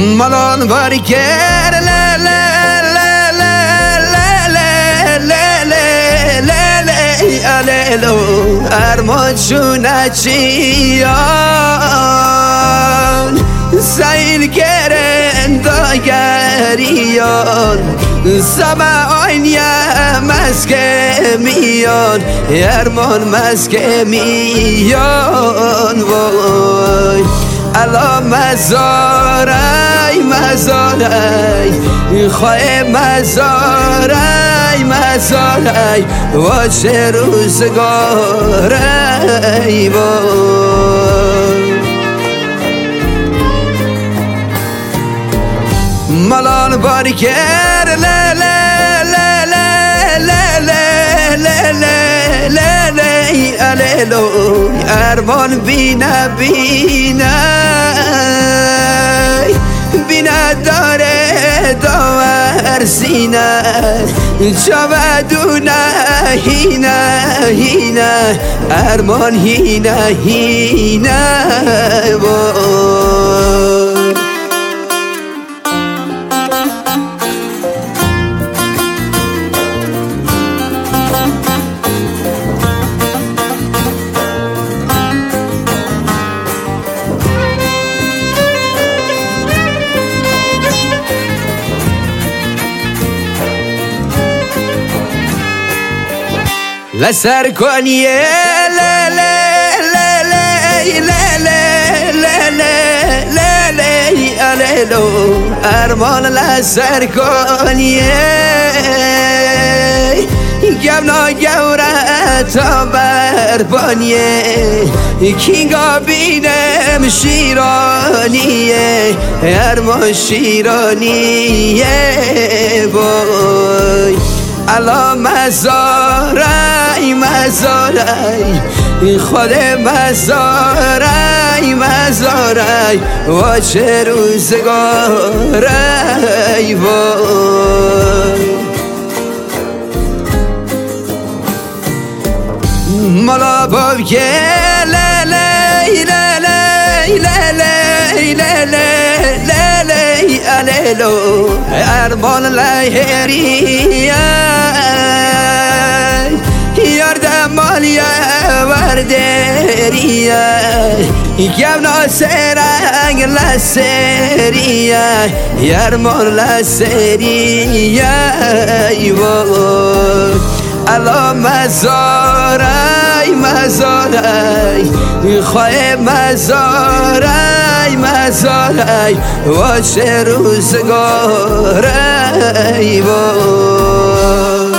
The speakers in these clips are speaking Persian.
مالان بارکر لا لا لا لا لا لا لا لا لا لو ارمان شونه چیان سیل کرن داگریان سما آینیا مسکه میان ارمان مسکه میان وای الا مزارای مزارای خواه مزارای مزارای و چه روزگارای وای مالان بارکر لا لا لا لا لا لا لا لا لو ارمان بینا بینا بینا داره داور سینه چاودونه هینه هینه ارمان هینه هینه لسر کنیه لا لا لا لا لا لا لا لا لا لو ارمان لسر کنیه گمنا گوره تا بربانیه کینگا بینم شیرانیه ارمان شیرانیه بای الا مزارای مزارای خود مزارای مزارای و چه روزگارای وای مالا بابکه لا لا لا لا لا لا لا لا لو ارمان لهریه یارده مالیه وردریه گمنا سرنگ لسریه ارمان لسریه الا مزارای مزارای خواه مزارای مزارای و چه روزگارای وای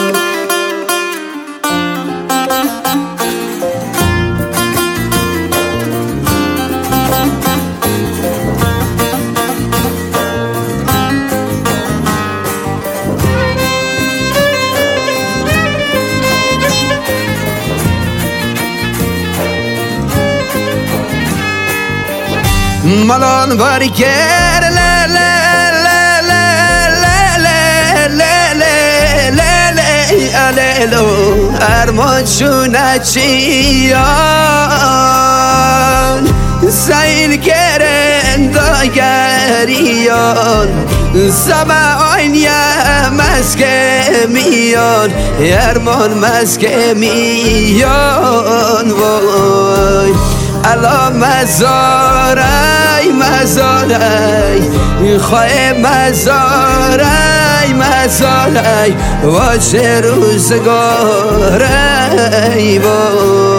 مالان بارکر لا لا لا لا لا لا لا لا لو ارمان شونه چیان سیل کرن داگریان سما آینیا مسکه میان ارمان مسکه میان وای الا مزارای مزارای خواه مزارای مزارای و چه روزگارای وای